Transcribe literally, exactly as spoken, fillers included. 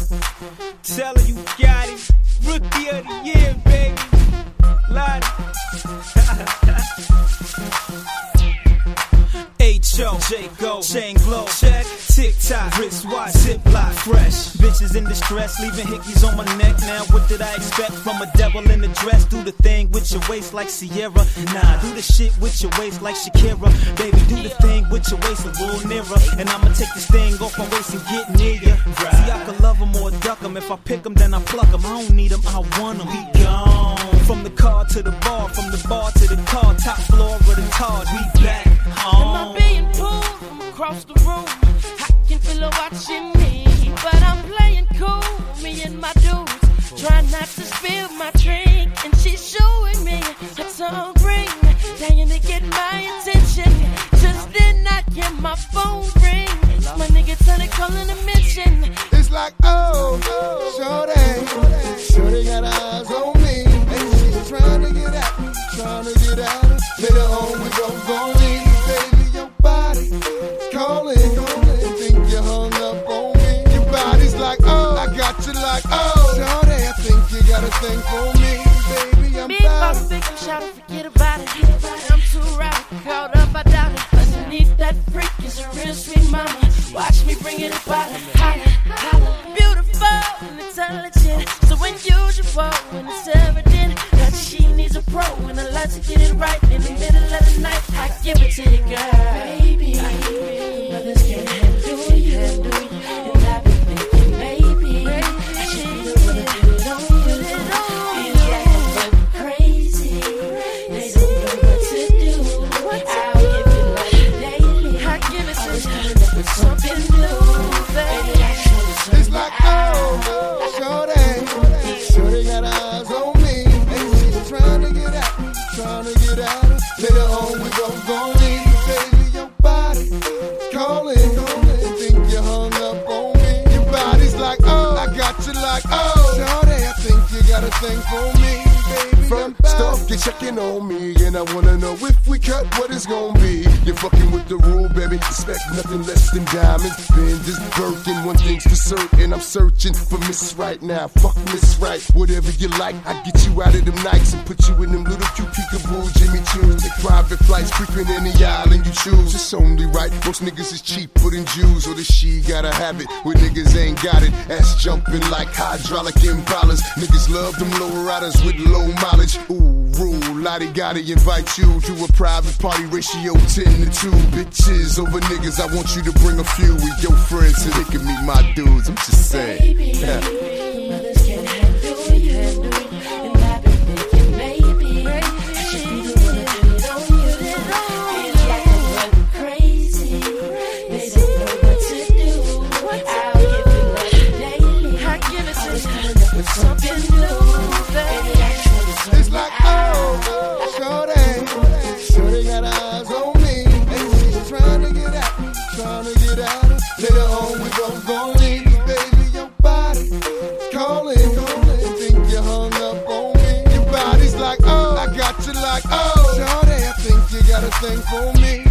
Tell her you got it. Rookie of the year, baby. Lottie. H O, J Go, chain glow, check, tick tock, wristwatch, ziplock, fresh. Bitches in distress, leaving hickeys on my neck. Now what did I expect from a devil in a dress? Do the thing with your waist like Sierra. Nah, do the shit with your waist like Shakira. Baby, do the thing with your waist a little nearer. And I'ma take this thing off my waist and get near ya. See, I could love 'em or duck 'em. If I pick 'em, then I pluck 'em. I don't need 'em, I want 'em. We gone. From the car to the bar, from the bar to the car, top floor of the car, we back home. Am I being pulled from across the room? I can feel her watching me, but I'm playing cool. Me and my dudes try not to spill my drink, and she's showing me her tongue ring, trying to get my attention. Just then I get my phone ring. My nigga Tony calling a mention. It's like, oh, shorty, shorty got eyes on me, and she's trying to get at me, trying to get at her. Later on we gon' go in, baby, your body calling, calling. Think you hung up on me. Your body's like, oh, I got you like, oh, shorty, I think you got a thing for me, baby, I'm Big bottle, bad. big I'm shout out, forget about it. I'm too rowdy, caught up, I doubt it. Underneath that freak is a real sweet mama. Watch me bring it about it. Holla, holla. Beautiful and intelligent, so unusual when it's evident that she needs a pro. And I like to get it right in the middle of the night. I give it to you, girl. Baby, others can't handle you, and I've been thinking maybe I should be the one to put it on you. These guys are crazy, they don't know what to do. I'll give you love daily. I give it to you with something new, baby. It's like, oh, shorty, shorty got eyes on me, and she's trying to get at me, trying to get at her. Later on we gon' go in, baby, your body calling, calling. Think you hung up on me. Your body's like, oh, I got you like, oh, shorty, I think you got a thing for me, baby. From stuff, you're checking on me, and I wanna know if we cut, what it's gonna be. You're fucking with the rule, baby. Expect nothing less than diamonds. Benders, Birkin, one thing's for certain. I'm searching for Miss Right now. Fuck Miss Right, whatever you like. I get you out of them nights and put you in them little cute peekaboo Jimmy Choos. Take private flights, frequent any island you choose. It's only right. Most niggas is cheaper than Jews, or the she gotta have it. Where niggas ain't got it. Ass jumping like hydraulic impalas. Niggas love them low riders with low mileage. Ooh, rule, Lottie gotta invite you to a private party, ratio ten to two. Bitches over niggas, I want you to bring a few of your friends so they can meet my dudes. I'm just saying. Baby, Yeah. others can't handle you, and I've been thinking maybe I should be the one to put it on you. These guys are crazy, they don't know what to do. I'll give you love daily. I give it to you with something new, baby. It's like, oh, shorty, shorty got eyes on me, and she's trying to get at me, trying to get at her. Later on we gon' go in, baby, your body calling, calling. Think you hung up on me. Your body's like, oh, I got you like, oh, shorty, I think you got a thing for me.